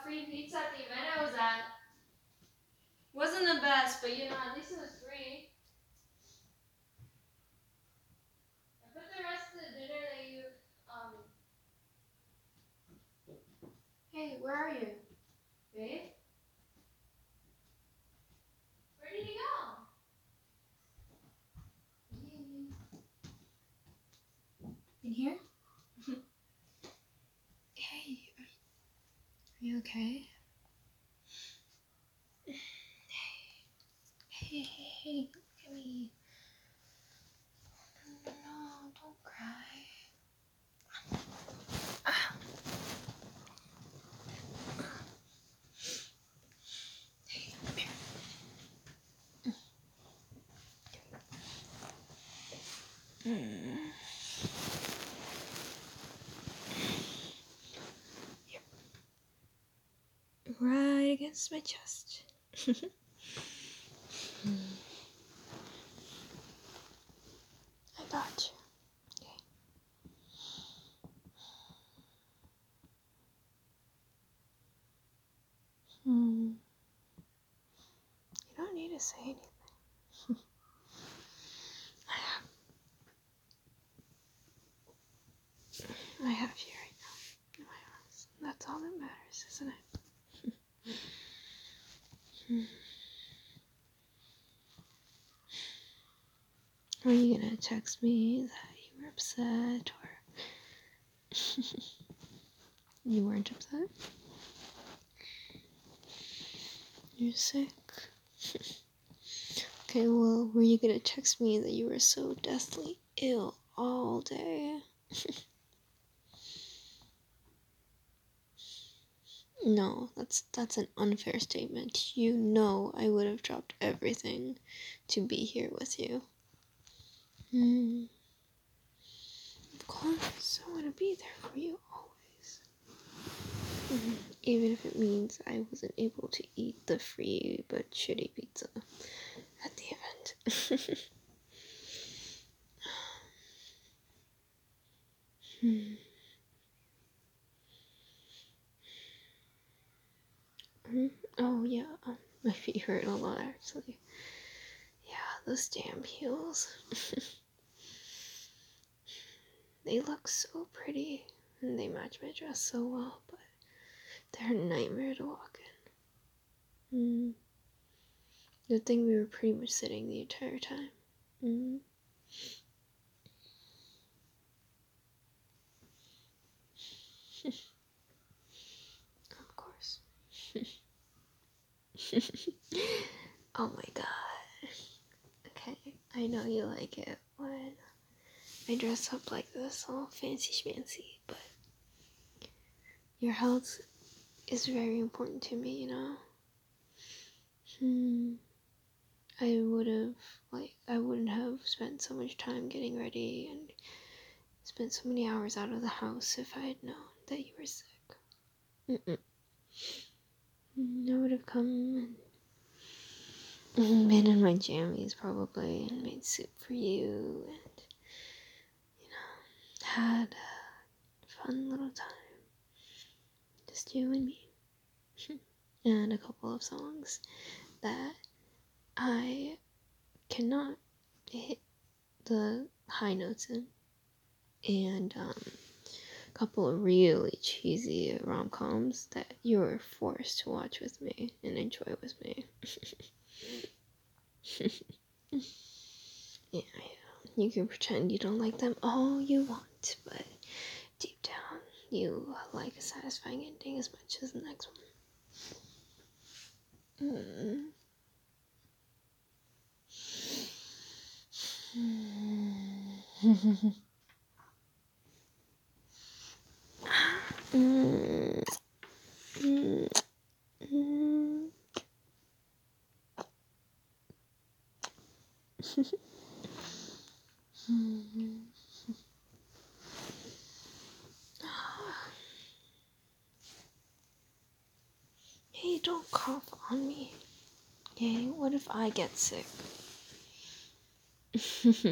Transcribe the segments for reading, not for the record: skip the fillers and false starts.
free pizza at the event I was at. Wasn't the best, but you know, at least it was free. I put the rest of the dinner that you, Hey, where are you? Babe? Where did he go? In here? Hey, are you okay? Hey, look at me. No, don't cry. Hey, come here. Right against my chest. I got you. Okay. You don't need to say anything. I have you right now in my arms. That's all that matters, isn't it? Are you gonna text me that you were upset or you weren't upset? You're sick. Okay, well, were you gonna text me that you were so deathly ill all day? No, that's an unfair statement. You know I would have dropped everything to be here with you. Of course, I want to be there for you always. Even if it means I wasn't able to eat the free but shitty pizza at the event. Oh yeah, my feet hurt a lot actually. Yeah, those damn heels. They look so pretty and they match my dress so well, but they're a nightmare to walk in. Good thing we were pretty much sitting the entire time. Of course. Oh my god. Okay, I know you like it when I dress up like this, all fancy schmancy, but your health is very important to me, you know? I wouldn't have spent so much time getting ready and spent so many hours out of the house if I had known that you were sick. I would have come and been in my jammies probably and made soup for you and, you know, had a fun little time. Just you and me. And a couple of songs that I cannot hit the high notes in. And a couple of really cheesy rom-coms that you were forced to watch with me and enjoy with me. Yeah, you can pretend you don't like them all you want, but deep down you like a satisfying ending as much as the next one. Hey, don't cough on me. Okay, what if I get sick?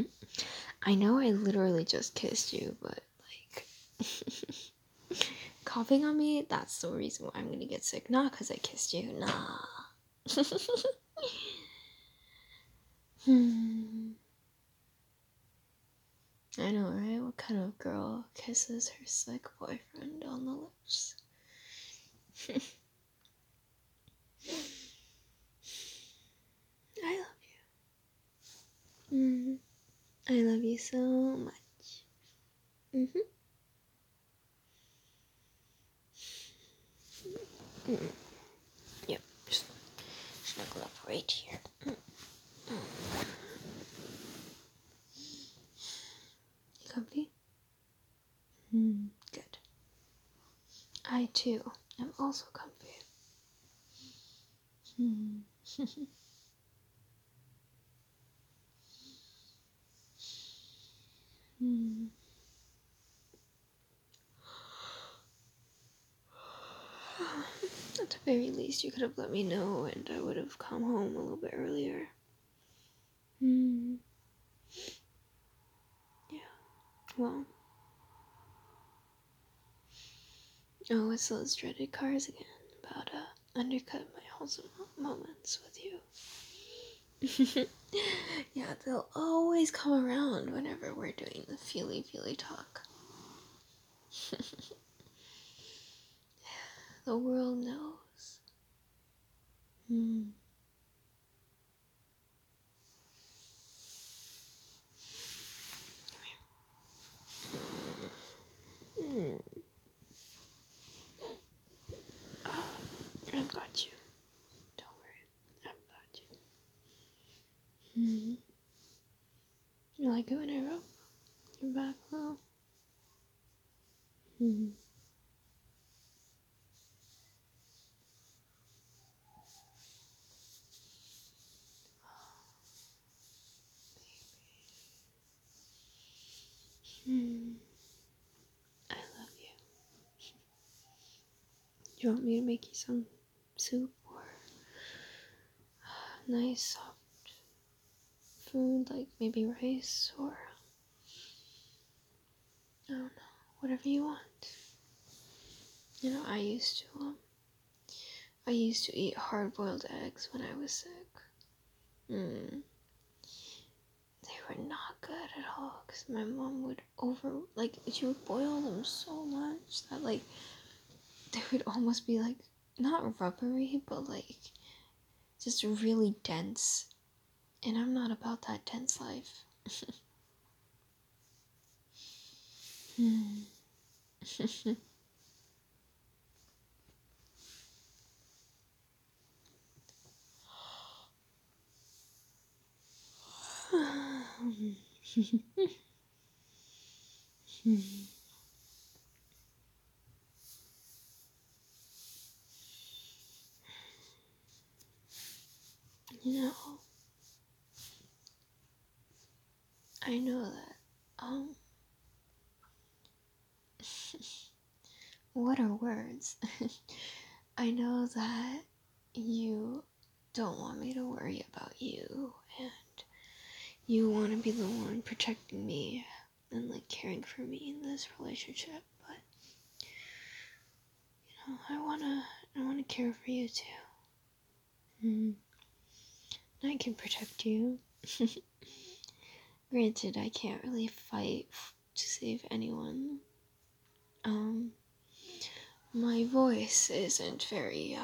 I know I literally just kissed you, but like, coughing on me, that's the reason why I'm gonna get sick. Not because I kissed you, nah. I know, right? What kind of girl kisses her sick boyfriend on the lips? I love you. I love you so much. Yep, just snuggle up right here. You comfy? Good. I too am also comfy. At the very least, you could have let me know and I would have come home a little bit earlier. Yeah. Well. Oh, it's those dreaded cars again. About to undercut my wholesome moments with you. Yeah, they'll always come around whenever we're doing the feely talk. The world knows. I've got you. Don't worry. I've got you. You like it when I rub your back a little? I love you. Do you want me to make you some soup or nice soft food like maybe rice or I don't know, whatever you want. You know, I used to eat hard-boiled eggs when I was sick. They were not good at all because my mom would she would boil them so much that like they would almost be like not rubbery but like just really dense, and I'm not about that dense life. You know, I know that what are words? I know that you don't want me to worry about you, and you want to be the one protecting me and like caring for me in this relationship, but you know, I wanna care for you too. I can protect you. Granted, I can't really fight to save anyone. My voice isn't very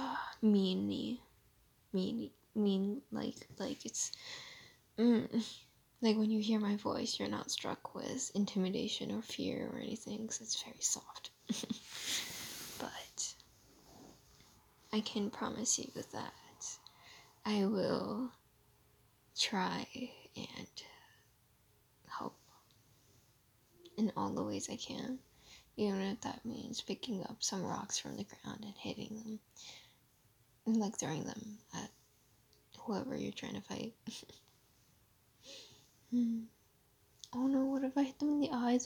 mean like it's like when you hear my voice, you're not struck with intimidation or fear or anything, because it's very soft. But I can promise you that I will try and help in all the ways I can, even if that means picking up some rocks from the ground and hitting them, and like throwing them at whoever you're trying to fight. Oh no, what if I hit them in the eyes?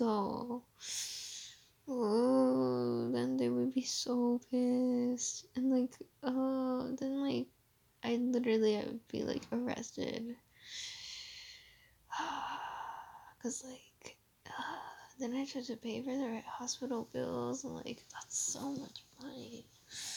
Oh, then they would be so pissed. And like, then like, I would be like arrested. Cause like, then I tried to pay for the right hospital bills, and like that's so much money.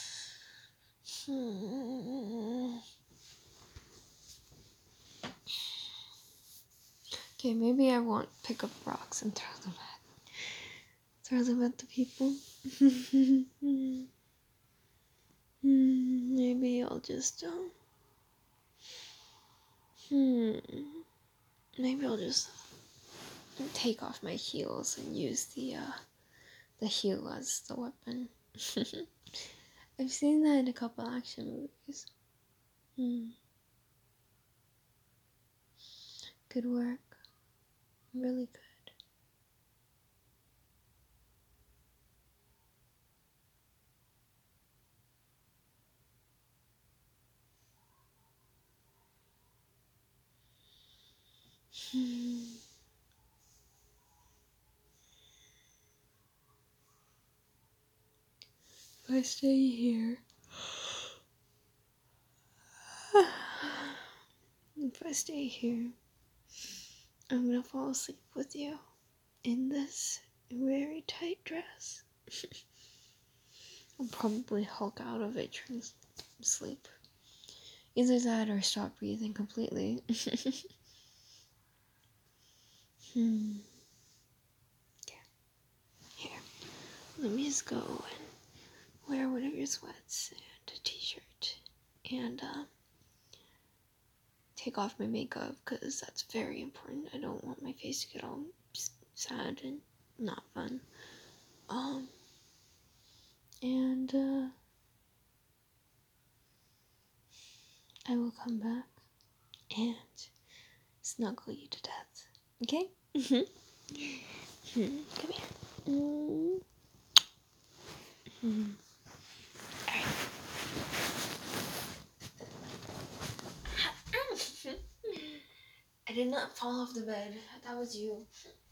Okay, maybe I won't pick up rocks and throw them at the people. Maybe I'll just maybe I'll just take off my heels and use the heel as the weapon. I've seen that in a couple action movies. Good work. Really good. If I stay here, I'm gonna fall asleep with you in this very tight dress. I'll probably hulk out of it trying to sleep. Either that or stop breathing completely. Yeah. Here, let me just go and wear one of your sweats and a t-shirt and take off my makeup because that's very important. I don't want my face to get all sad and not fun. And I will come back and snuggle you to death. Okay? Come here. Alright. I did not fall off the bed. That was you.